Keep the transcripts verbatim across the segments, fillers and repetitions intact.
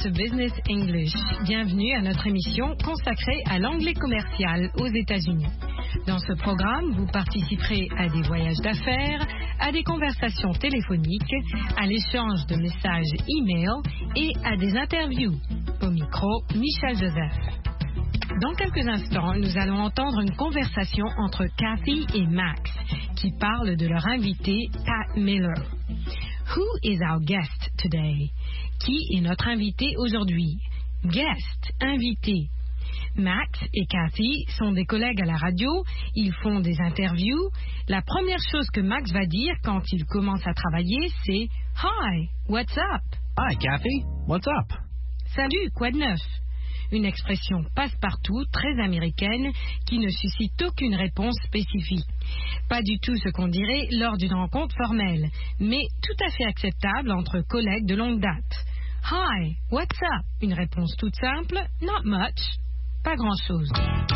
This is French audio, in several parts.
to Business English. Bienvenue à notre émission consacrée à l'anglais commercial aux États-Unis. Dans ce programme, vous participerez à des voyages d'affaires, à des conversations téléphoniques, à l'échange de messages e-mail et à des interviews. Au micro, Michel Joseph. Dans quelques instants, nous allons entendre une conversation entre Kathy et Max qui parlent de leur invité Pat Miller. Who is our guest today? Qui est notre invité aujourd'hui? Guest, invité. Max et Kathy sont des collègues à la radio, ils font des interviews. La première chose que Max va dire quand il commence à travailler, c'est « Hi, what's up? » Hi, Kathy, what's up? Salut, quoi de neuf? Une expression passe-partout, très américaine, qui ne suscite aucune réponse spécifique. Pas du tout ce qu'on dirait lors d'une rencontre formelle, mais tout à fait acceptable entre collègues de longue date. Hi, what's up? Une réponse toute simple, not much, pas grand-chose.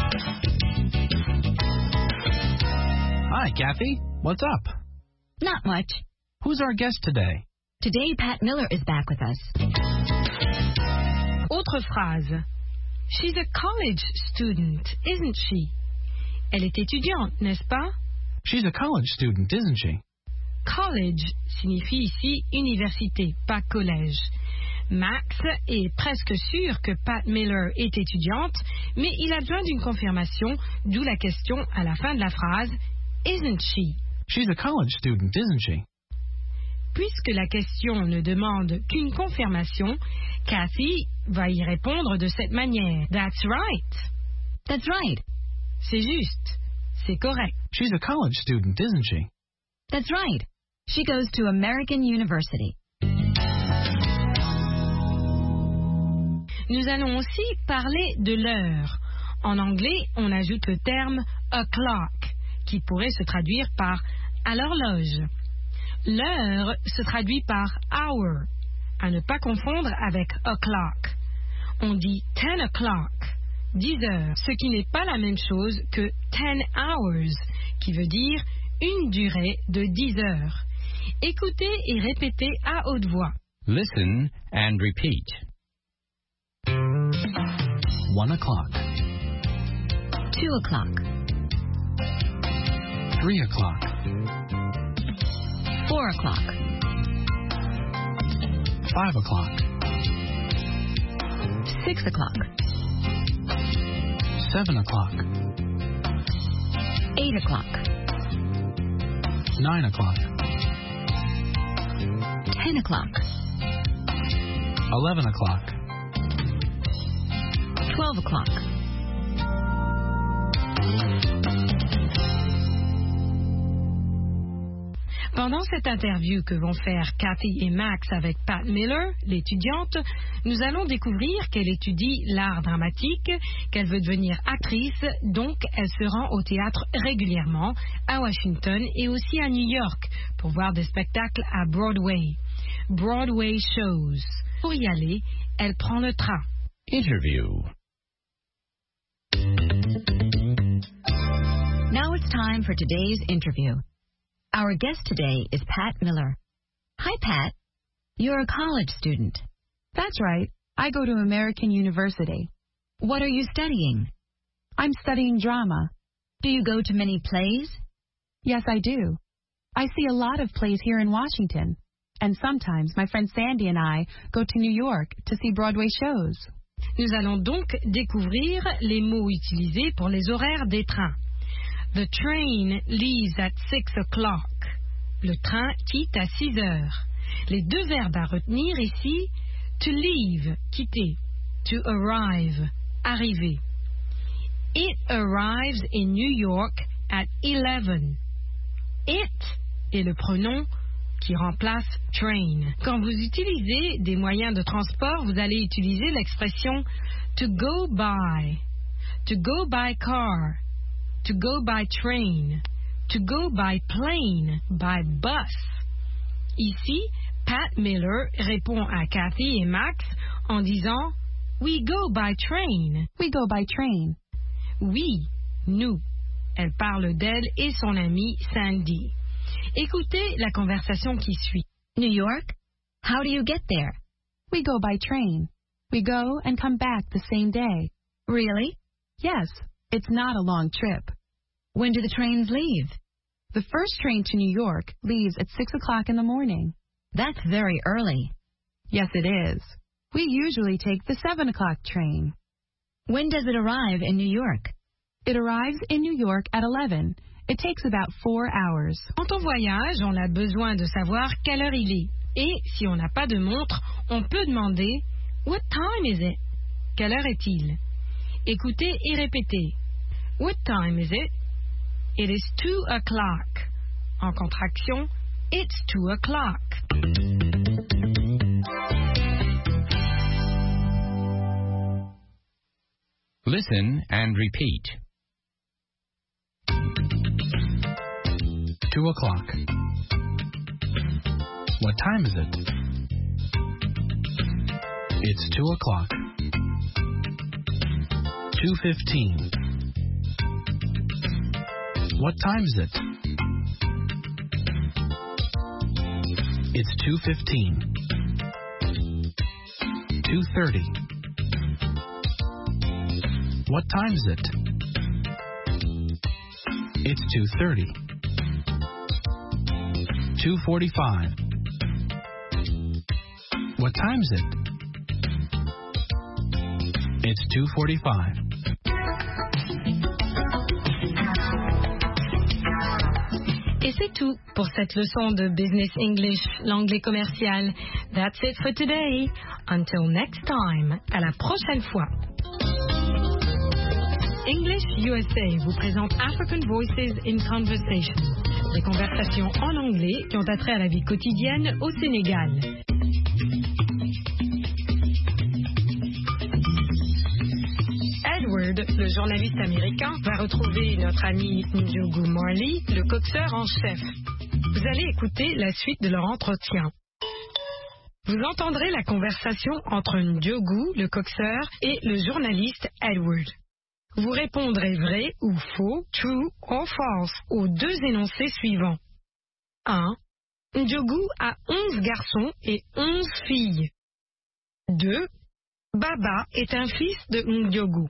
Hi, Kathy, what's up? Not much. Who's our guest today? Today, Pat Miller is back with us. Autre phrase. She's a college student, isn't she? Elle est étudiante, n'est-ce pas? She's a college student, isn't she? College signifie ici université, pas collège. Max est presque sûr que Pat Miller est étudiante, mais il a besoin d'une confirmation, d'où la question à la fin de la phrase « Isn't she? » She's a college student, isn't she? Puisque la question ne demande qu'une confirmation, Kathy va y répondre de cette manière. That's right. That's right. C'est juste. C'est correct. She's a college student, isn't she? That's right. She goes to American University. Nous allons aussi parler de l'heure. En anglais, on ajoute le terme o'clock, qui pourrait se traduire par à l'horloge. L'heure se traduit par hour, à ne pas confondre avec o'clock. On dit ten o'clock, dix heures, ce qui n'est pas la même chose que ten hours, qui veut dire une durée de dix heures. Écoutez et répétez à haute voix. Listen and repeat. One o'clock. Two o'clock. Three o'clock. Four o'clock. Five o'clock. Six o'clock. Seven o'clock. Eight o'clock. Nine o'clock. Ten o'clock. Eleven o'clock. Twelve o'clock. Pendant cette interview que vont faire Kathy et Max avec Pat Miller, l'étudiante, nous allons découvrir qu'elle étudie l'art dramatique, qu'elle veut devenir actrice, donc elle se rend au théâtre régulièrement, à Washington et aussi à New York, pour voir des spectacles à Broadway. Broadway shows. Pour y aller, elle prend le train. Interview. Now it's time for today's interview. Our guest today is Pat Miller. Hi, Pat. You're a college student. That's right. I go to American University. What are you studying? I'm studying drama. Do you go to many plays? Yes, I do. I see a lot of plays here in Washington. And sometimes my friend Sandy and I go to New York to see Broadway shows. Nous allons donc découvrir les mots utilisés pour les horaires des trains. The train leaves at six o'clock. Le train quitte à six heures. Les deux verbes à retenir ici, to leave, quitter, to arrive, arriver. It arrives in New York at eleven. It est le pronom qui remplace train. Quand vous utilisez des moyens de transport, vous allez utiliser l'expression to go by, to go by car, to go by train, to go by plane, by bus. Ici, Pat Miller répond à Kathy et Max en disant « We go by train ». We go by train. Oui, nous. Elle parle d'elle et son amie Sandy. Écoutez la conversation qui suit. New York? How do you get there? We go by train. We go and come back the same day. Really? Yes, it's not a long trip. When do the trains leave? The first train to New York leaves at six o'clock in the morning. That's very early. Yes, it is. We usually take the seven o'clock train. When does it arrive in New York? It arrives in New York at eleven. It takes about four hours. Quand on voyage, on a besoin de savoir quelle heure il est. Et si on n'a pas de montre, on peut demander « What time is it ?» Quelle heure est-il? Écoutez et répétez. What time is it? It is two o'clock. En contraction, it's two o'clock. Listen and repeat. Two o'clock. What time is it? It's two o'clock. Two fifteen. What time is it? It's two fifteen. Two thirty. What time is it? It's two thirty. Two forty-five. What time is it? It's two forty-five. Et c'est tout pour cette leçon de Business English, l'anglais commercial. That's it for today. Until next time. À la prochaine fois. English U S A vous présente African Voices in Conversation. Des conversations en anglais qui ont attrait à la vie quotidienne au Sénégal. Edward, le journaliste américain, va retrouver notre ami Ndiogu Marley, le coxeur en chef. Vous allez écouter la suite de leur entretien. Vous entendrez la conversation entre Ndiogu, le coxeur, et le journaliste Edward. Vous répondrez vrai ou faux, true or false, aux deux énoncés suivants. un. Ndiogu a onze garçons et onze filles. deux. Baba est un fils de Ndiogu.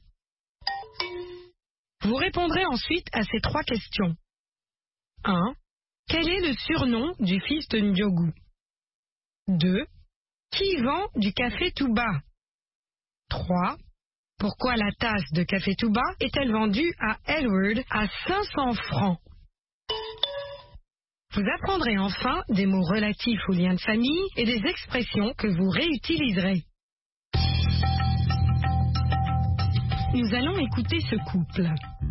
Vous répondrez ensuite à ces trois questions. un. Quel est le surnom du fils de Ndiogu? deux. Qui vend du café Touba? trois. Pourquoi la tasse de café Touba est-elle vendue à Edward à cinq cents francs? Vous apprendrez enfin des mots relatifs aux liens de famille et des expressions que vous réutiliserez. Nous allons écouter ce couple.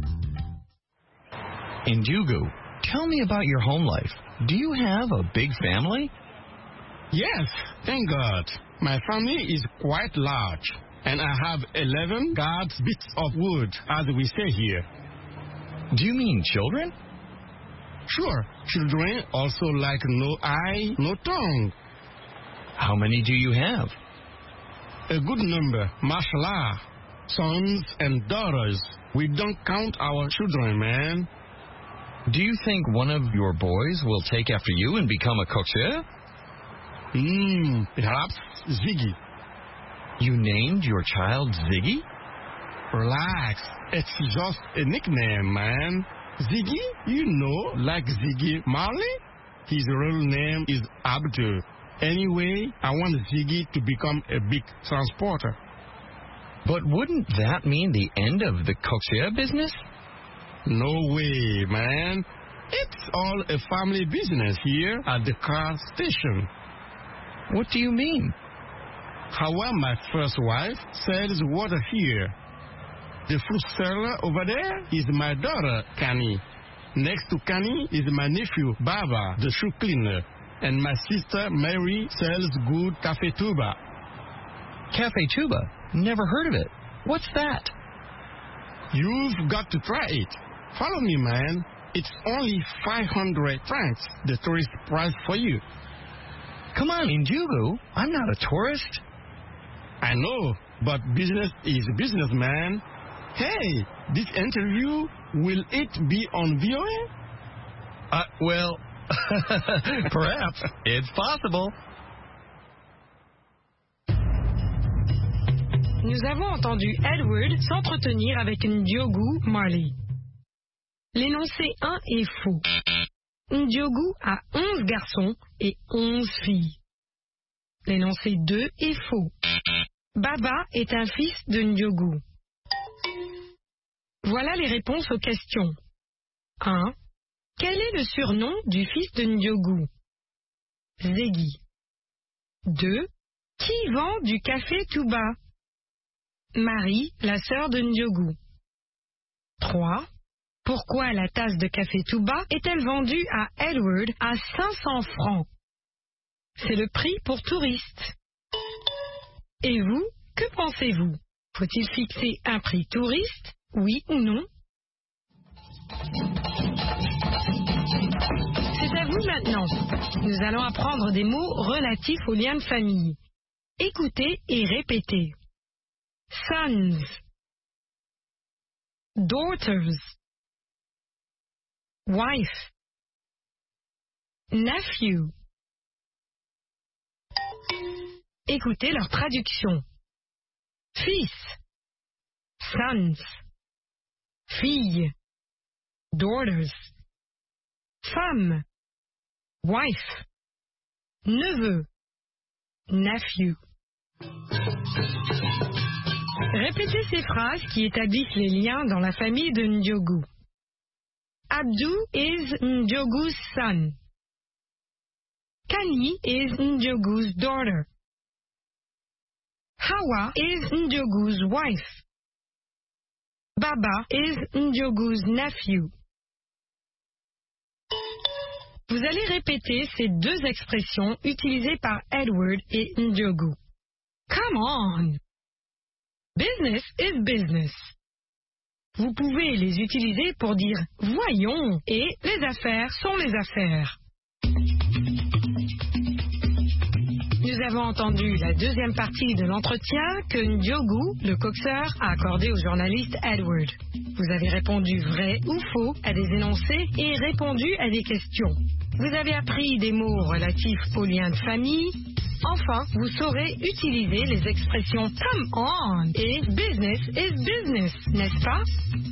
Ndiogu, tell me about your home life. Do you have a big family? Yes, thank God. My family is quite large, and I have eleven guards bits of wood, as we say here. Do you mean children? Sure, children also like no eye, no tongue. How many do you have? A good number, mashallah. Sons and daughters. We don't count our children, man. Do you think one of your boys will take after you and become a coxeur? Hmm, perhaps Ziggy. You named your child Ziggy? Relax, it's just a nickname, man. Ziggy, you know, like Ziggy Marley? His real name is Abdul. Anyway, I want Ziggy to become a big transporter. But wouldn't that mean the end of the coxeur business? No way, man. It's all a family business here at the car station. What do you mean? However, my first wife sells water here. The fruit seller over there is my daughter, Kani. Next to Kani is my nephew, Baba, the shoe cleaner. And my sister, Mary, sells good Café Touba. Café Touba? Never heard of it. What's that? You've got to try it. Follow me, man. It's only five hundred francs, the tourist price for you. Come on, Ndiogu. I'm not a tourist. I know, but business is business, man. Hey, this interview, will it be on V O A? Uh, well, perhaps. It's possible. Nous avons entendu Edward s'entretenir avec Ndiogu Marley. L'énoncé un est faux. Ndiogu a onze garçons et onze filles. L'énoncé deux est faux. Baba est un fils de Ndiogu. Voilà les réponses aux questions. un. Quel est le surnom du fils de Ndiogu? Zégui. deux. Qui vend du café Touba? Marie, la sœur de Ndiogu. trois. Pourquoi la tasse de café Touba est-elle vendue à Edward à cinq cents francs? C'est le prix pour touristes. Et vous, que pensez-vous? Faut-il fixer un prix touriste, oui ou non? C'est à vous maintenant. Nous allons apprendre des mots relatifs aux liens de famille. Écoutez et répétez. Sons, daughters, wife, nephew. Écoutez leur traduction. Fils, sons, fille, daughters, femme, wife, neveu, nephew. Répétez ces phrases qui établissent les liens dans la famille de Ndiogu. Abdou is Ndiogu's son. Kani is Ndiogu's daughter. Hawa is Ndiogu's wife. Baba is Ndiogu's nephew. Vous allez répéter ces deux expressions utilisées par Edward et Ndiogu. Come on! Business is business. Vous pouvez les utiliser pour dire « voyons » et « les affaires sont les affaires ». Nous avons entendu la deuxième partie de l'entretien que Ndiogu, le coxeur, a accordé au journaliste Edward. Vous avez répondu vrai ou faux à des énoncés et répondu à des questions. Vous avez appris des mots relatifs aux liens de famille. Enfin, vous saurez utiliser les expressions « come on » et « business is business », n'est-ce pas?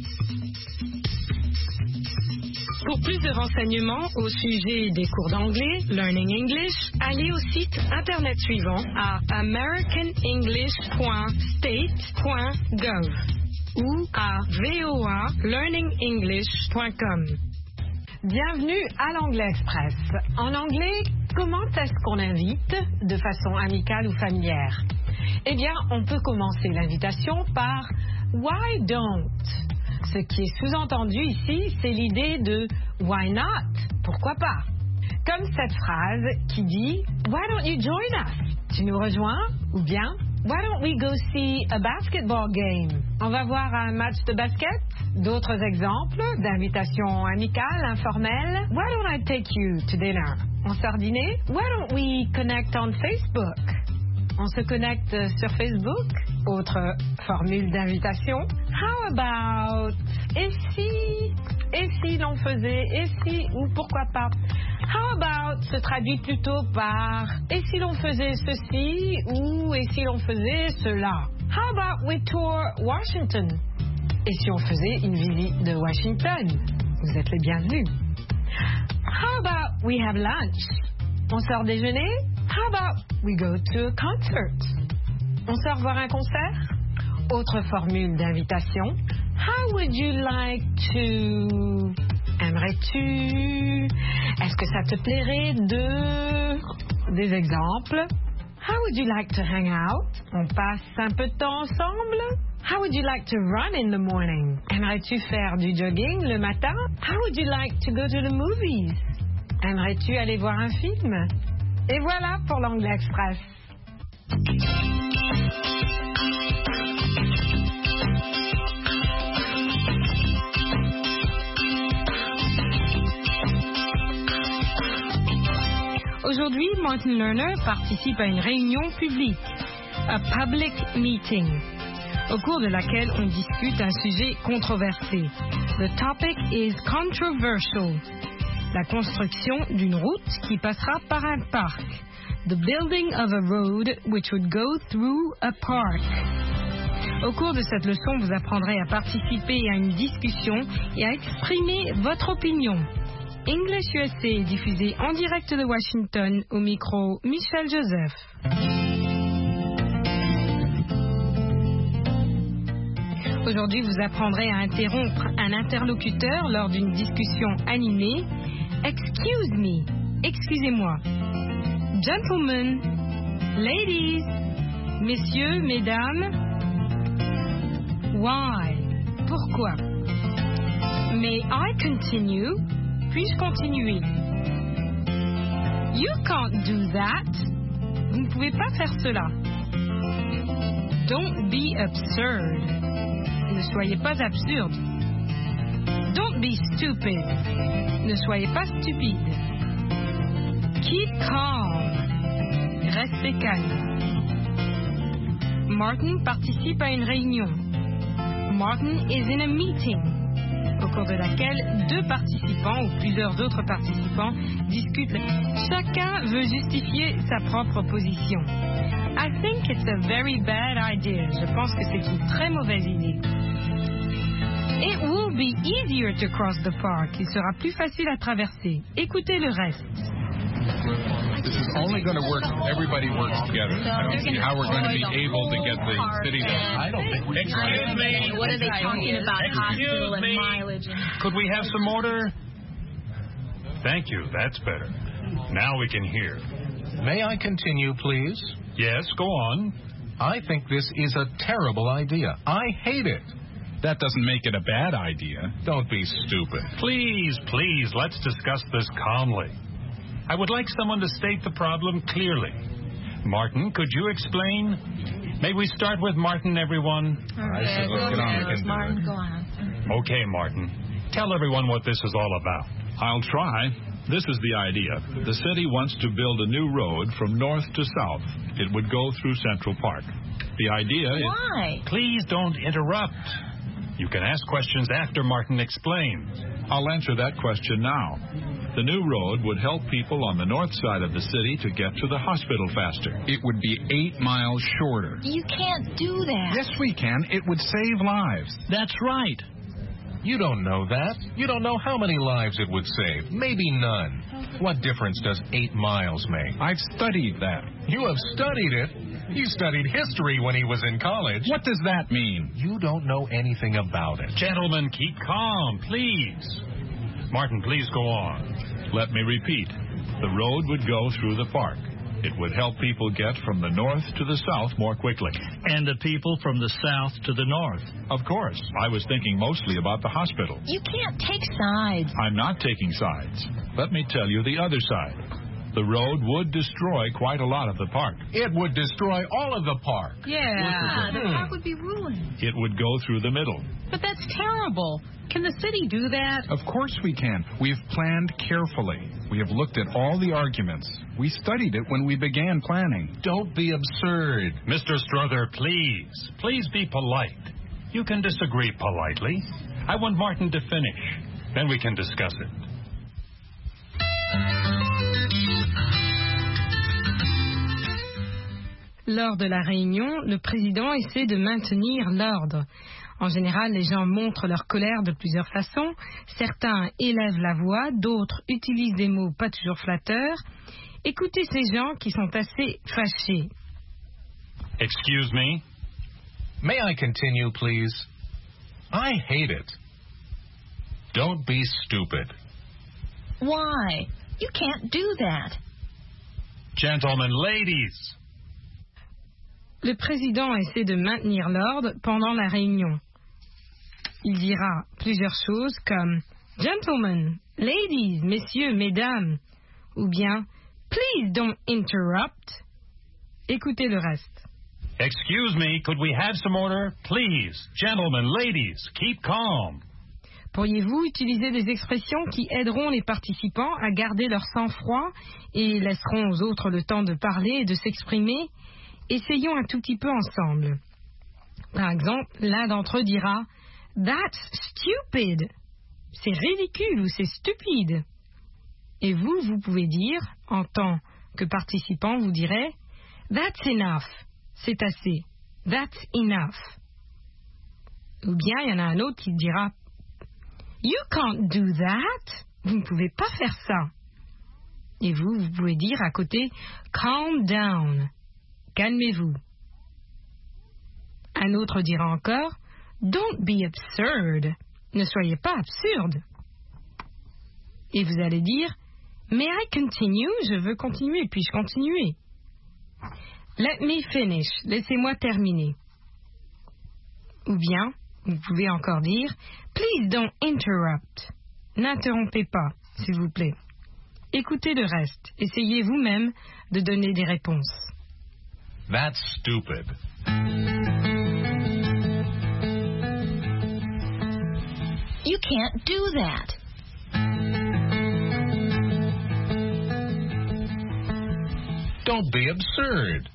Pour plus de renseignements au sujet des cours d'anglais, Learning English, allez au site internet suivant à american english point state point gov ou à v o a learning english point com. Bienvenue à l'Anglais Express. En anglais, comment est-ce qu'on invite de façon amicale ou familière? Eh bien, on peut commencer l'invitation par « Why don't ?» Ce qui est sous-entendu ici, c'est l'idée de « Why not ?» Pourquoi pas? Comme cette phrase qui dit « Why don't you join us ?» Tu nous rejoins? Ou bien « Why don't we go see a basketball game ?» On va voir un match de basket? D'autres exemples d'invitations amicales, informelles. « Why don't I take you to dinner ?» On sort dîner? « Why don't we connect on Facebook ?» On se connecte sur Facebook. Autre formule d'invitation. How about? Et si? Et si l'on faisait? Et si? Ou pourquoi pas? How about se traduit plutôt par et si l'on faisait ceci? Ou et si l'on faisait cela? How about we tour Washington? Et si on faisait une visite de Washington? Vous êtes les bienvenus. How about we have lunch? On sort déjeuner? How about we go to a concert? On sort voir un concert? Autre formule d'invitation. How would you like to... Aimerais-tu? Est-ce que ça te plairait de... Des exemples. How would you like to hang out? On passe un peu de temps ensemble? How would you like to run in the morning? Aimerais-tu faire du jogging le matin? How would you like to go to the movies? Aimerais-tu aller voir un film? Et voilà pour l'Anglais Express. Aujourd'hui, Martin Lerner participe à une réunion publique, a public meeting, au cours de laquelle on discute un sujet controversé. The topic is controversial. La construction d'une route qui passera par un parc. The building of a road which would go through a park. Au cours de cette leçon, vous apprendrez à participer à une discussion et à exprimer votre opinion. English U S A est diffusé en direct de Washington, au micro Michel Joseph. Aujourd'hui, vous apprendrez à interrompre un interlocuteur lors d'une discussion animée. Excuse me, excusez-moi. Gentlemen, ladies, messieurs, mesdames. Why? Pourquoi? May I continue? Puis-je continuer? You can't do that. Vous ne pouvez pas faire cela. Don't be absurd. Ne soyez pas absurde. Don't be stupid. Ne soyez pas stupide. Keep calm. Restez calme. Martin participe à une réunion. Martin is in a meeting, au cours de laquelle deux participants ou plusieurs autres participants discutent. Chacun veut justifier sa propre position. I think it's a very bad idea. Je pense que c'est une très mauvaise idée. It will be easier to cross the park. Il sera plus facile à traverser. Écoutez le reste. This is only going to work if everybody works together. I don't see how we're going to be able to get the city to... I don't think we can. Excuse me. What are they talking about? Hospital and mileage. Could we have some order? Thank you. That's better. Now we can hear. May I continue, please? Yes, go on. I think this is a terrible idea. I hate it. That doesn't make it a bad idea. Don't be stupid. Please, please, let's discuss this calmly. I would like someone to state the problem clearly. Martin, could you explain? May we start with Martin, everyone? Okay, let's get on. We can do Martin, it. go on. Okay, Martin. Tell everyone what this is all about. I'll try. This is the idea. The city wants to build a new road from north to south. It would go through Central Park. The idea is... Why? Please don't interrupt. You can ask questions after Martin explains. I'll answer that question now. The new road would help people on the north side of the city to get to the hospital faster. It would be eight miles shorter. You can't do that. Yes, we can. It would save lives. That's right. You don't know that. You don't know how many lives it would save. Maybe none. What difference does eight miles make? I've studied that. You have studied it? You studied history when he was in college. What does that mean? You don't know anything about it. Gentlemen, keep calm, please. Martin, please go on. Let me repeat. The road would go through the park. It would help people get from the north to the south more quickly. And the people from the south to the north. Of course. I was thinking mostly about the hospital. You can't take sides. I'm not taking sides. Let me tell you the other side. The road would destroy quite a lot of the park. It would destroy all of the park. Yeah, the Hmm. park would be ruined. It would go through the middle. But that's terrible. Can the city do that? Of course we can. We've planned carefully. We have looked at all the arguments. We studied it when we began planning. Don't be absurd. Mister Strother, please. Please be polite. You can disagree politely. I want Martin to finish. Then we can discuss it. Lors de la réunion, le président essaie de maintenir l'ordre. En général, les gens montrent leur colère de plusieurs façons. Certains élèvent la voix, d'autres utilisent des mots pas toujours flatteurs. Écoutez ces gens qui sont assez fâchés. Excuse me? May I continue, please? I hate it. Don't be stupid. Why? You can't do that. Gentlemen, ladies. Le président essaie de maintenir l'ordre pendant la réunion. Il dira plusieurs choses comme « Gentlemen, ladies, messieurs, mesdames » ou bien « Please don't interrupt ». Écoutez le reste. Excuse me, could we have some order? Please, gentlemen, ladies, keep calm. Pourriez-vous utiliser des expressions qui aideront les participants à garder leur sang-froid et laisseront aux autres le temps de parler et de s'exprimer? Essayons un tout petit peu ensemble. Par exemple, l'un d'entre eux dira « That's stupid ». C'est ridicule ou c'est stupide. Et vous, vous pouvez dire, en tant que participant, vous direz « That's enough ». C'est assez. That's enough. Ou bien il y en a un autre qui dira You can't do that. Vous ne pouvez pas faire ça. Et vous, vous pouvez dire à côté Calm down. Calmez-vous. Un autre dira encore Don't be absurd. Ne soyez pas absurde. Et vous allez dire May I continue? Je veux continuer. Puis-je continuer? Let me finish. Laissez-moi terminer. Ou bien, vous pouvez encore dire Please don't interrupt. N'interrompez pas, s'il vous plaît. Écoutez le reste. Essayez vous-même de donner des réponses. That's stupid. You can't do that. Don't be absurd.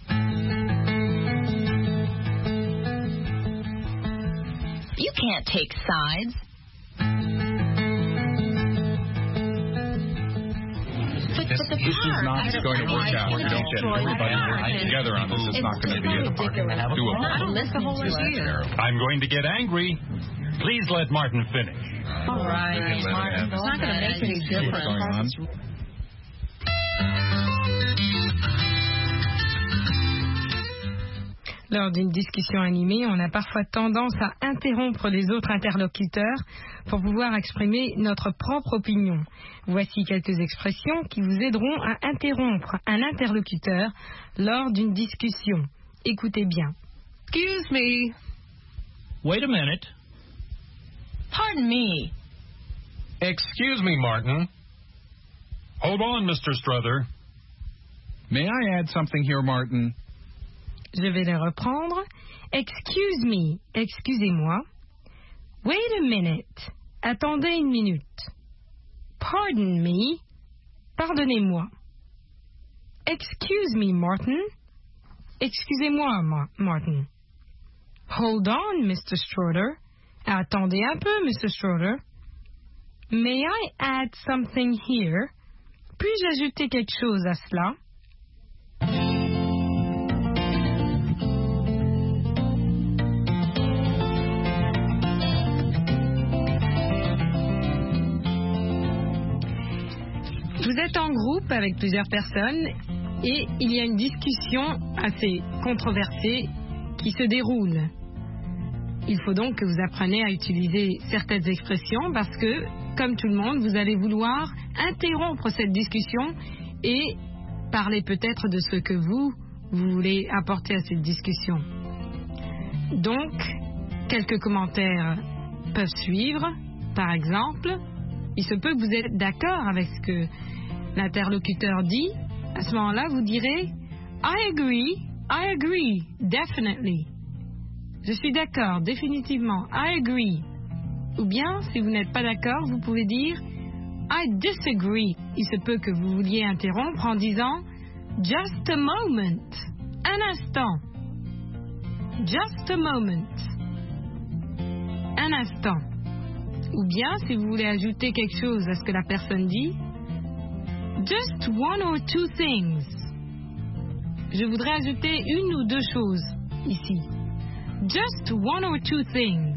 You can't take sides. But, This, but the this is not part, going to work out. We don't get everybody working together on this. It's not going to be doable. I'm going to get angry. Please let Martin finish. All right, Martin. It's not going to make any difference. Lors d'une discussion animée, on a parfois tendance à interrompre les autres interlocuteurs pour pouvoir exprimer notre propre opinion. Voici quelques expressions qui vous aideront à interrompre un interlocuteur lors d'une discussion. Écoutez bien. Excuse me. Wait a minute. Pardon me. Excuse me, Martin. Hold on, Mister Struther. May I add something here, Martin? Je vais les reprendre. Excuse me, excusez-moi. Wait a minute, attendez une minute. Pardon me, pardonnez-moi. Excuse me, Martin. Excusez-moi, Ma- Martin. Hold on, Mister Strutter. Attendez un peu, Mister Strutter. May I add something here? Puis-je ajouter quelque chose à cela? Vous êtes en groupe avec plusieurs personnes et il y a une discussion assez controversée qui se déroule. Il faut donc que vous appreniez à utiliser certaines expressions parce que, comme tout le monde, vous allez vouloir interrompre cette discussion et parler peut-être de ce que vous, vous voulez apporter à cette discussion. Donc, quelques commentaires peuvent suivre. Par exemple, il se peut que vous êtes d'accord avec ce que l'interlocuteur dit. À ce moment-là, vous direz « I agree, I agree, definitely ». Je suis d'accord, définitivement, I agree. Ou bien, si vous n'êtes pas d'accord, vous pouvez dire « I disagree ». Il se peut que vous vouliez interrompre en disant « Just a moment », un instant. Just a moment, un instant. Ou bien, si vous voulez ajouter quelque chose à ce que la personne dit, just one or two things. Je voudrais ajouter une ou deux choses ici. Just one or two things.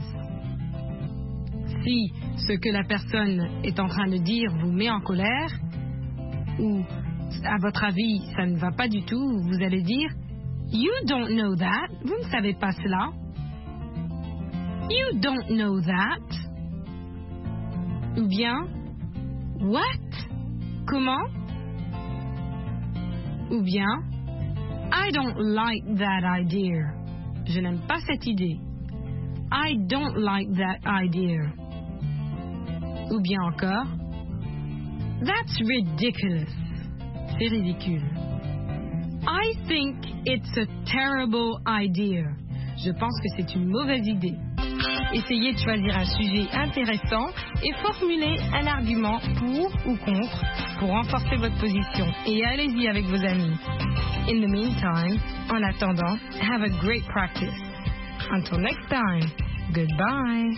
Si ce que la personne est en train de dire vous met en colère, ou à votre avis ça ne va pas du tout, vous allez dire You don't know that. Vous ne savez pas cela. You don't know that. Ou bien, what? Comment? Ou bien, I don't like that idea. Je n'aime pas cette idée. I don't like that idea. Ou bien encore, that's ridiculous. C'est ridicule. I think it's a terrible idea. Je pense que c'est une mauvaise idée. Essayez de choisir un sujet intéressant et formulez un argument pour ou contre pour renforcer votre position. Et allez-y avec vos amis. In the meantime, en attendant, have a great practice. Until next time, goodbye.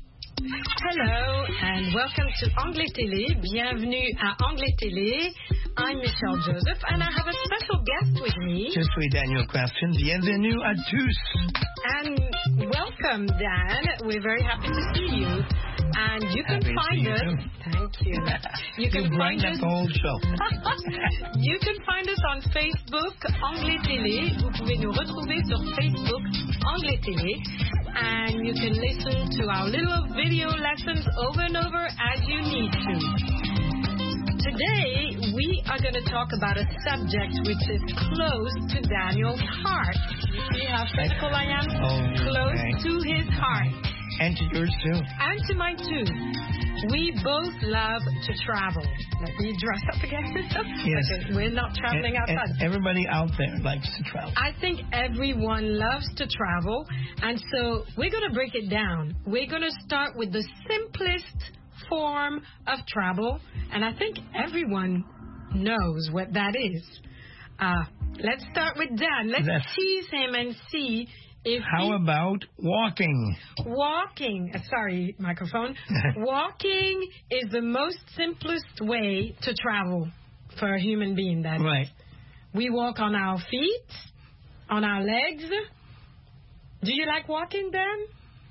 Hello and welcome to Anglais Télé. Bienvenue à Anglais Télé. I'm Michelle Joseph, and I have a special guest with me. Je suis Daniel Crafton. Bienvenue à tous. And welcome, Dan. We're very happy to see you. And you can happy find to see us. you too. Thank you. You can you find us. The whole show. You can find us on Facebook, Anglais Télé. Vous pouvez nous retrouver sur Facebook, Anglais Télé. And you can listen to our little video lessons over and over as you need to. Today, we are going to talk about a subject which is close to Daniel's heart. You see how physical I am? Oh, close okay. to his heart. And to yours too. And to mine too. We both love to travel. Let me dress up again. Yes. Okay, we're not traveling and, outside. And everybody out there likes to travel. I think everyone loves to travel. And so we're going to break it down. We're going to start with the simplest form of travel, and I think everyone knows what that is. Uh, let's start with Dan. Let's That's, tease him and see if How he, about walking? Walking, uh, sorry, microphone. Walking is the most simplest way to travel for a human being. That is. Right. We walk on our feet, on our legs. Do you like walking, Dan?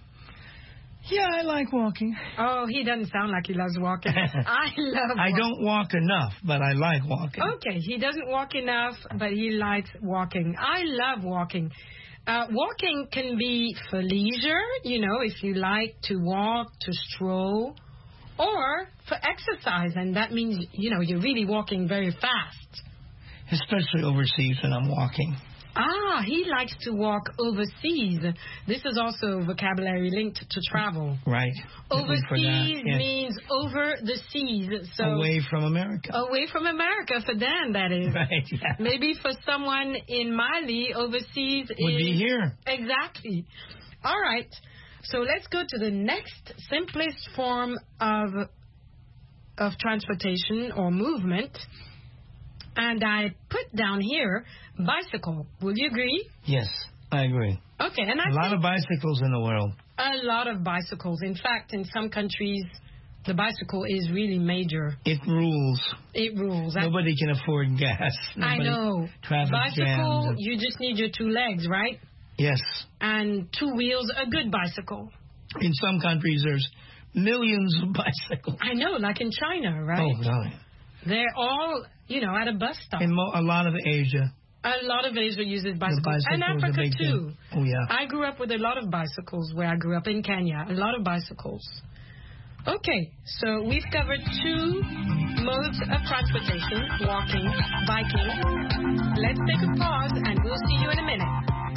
Yeah, I like walking. Oh, he doesn't sound like he loves walking. I love I walking. don't walk enough, but I like walking. Okay, he doesn't walk enough, but he likes walking. I love walking. Uh, walking can be for leisure, you know, if you like to walk, to stroll, or for exercise, and that means, you know, you're really walking very fast. Especially overseas when I'm walking. Ah, he likes to walk overseas. This is also a vocabulary linked to travel. Right. Overseas that, yes. means over the seas. So away from America. Away from America, for Dan, that is. Right, yeah. Maybe for someone in Mali, overseas Would is... be here. Exactly. All right. So let's go to the next simplest form of of transportation or movement. And I put down here bicycle. Will you agree? Yes, I agree. Okay, and I a lot think of bicycles in the world. A lot of bicycles. In fact, in some countries, the bicycle is really major. It rules. It rules. Nobody can afford gas. I Nobody, know. Traffic Bicycle, jams. you just need your two legs, right? Yes. And two wheels, a good bicycle. In some countries, there's millions of bicycles. I know, like in China, right? Oh, God. They're all, you know, at a bus stop. In mo- a lot of Asia. A lot of Asia uses bicycles. And Africa, too. Thing. Oh, yeah. I grew up with a lot of bicycles where I grew up in Kenya. A lot of bicycles. Okay, so we've covered two modes of transportation, walking, biking. Let's take a pause, and we'll see you in a minute.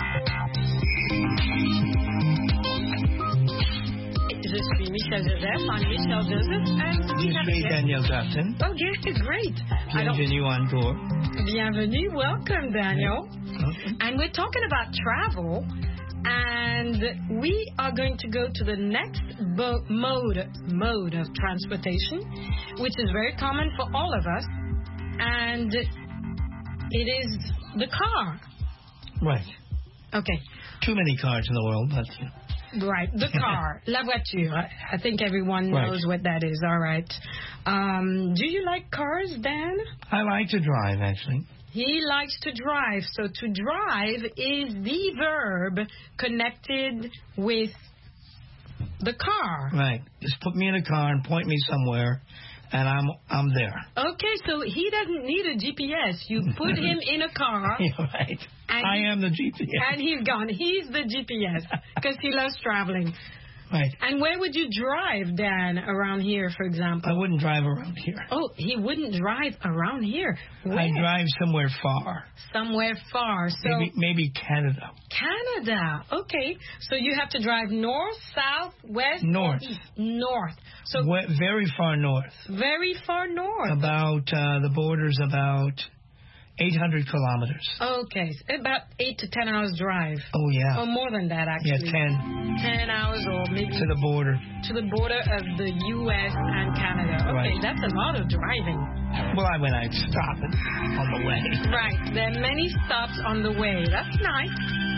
Je suis Michelle Joseph. I'm Michelle Joseph. And we Je have suis a Daniel Crafton. Okay, great. Bienvenue encore. Bienvenue. Welcome, Daniel. Okay. And we're talking about travel. And we are going to go to the next bo- mode mode of transportation, which is very common for all of us. And it is the car. Right. Okay. Too many cars in the world, but... Right, the car, la voiture. I think everyone knows right. what that is. All right. Um, do you like cars, Dan? I like to drive, actually. He likes to drive. So to drive is the verb connected with the car. Right. Just put me in a car and point me somewhere, and I'm I'm there. Okay, so he doesn't need a G P S. You put him in a car. Yeah, right. I am the G P S. And he's gone. He's the G P S because he loves traveling. Right. And where would you drive, Dan, around here, for example? I wouldn't drive around here. Oh, he wouldn't drive around here. Where? I'd drive somewhere far. Somewhere far. So maybe, maybe Canada. Canada. Okay. So you have to drive north, south, west, north. East? North. So we- very far north. Very far north. About uh, the border's about eight hundred kilometers. Okay, about eight to ten hours drive. Oh, yeah. Or more than that, actually. Yeah, ten. Ten hours or maybe... To the border. To the border of the U S and Canada. Okay, right. That's a lot of driving. Well, I mean, I'd stop it on the way. Right, there are many stops on the way. That's nice.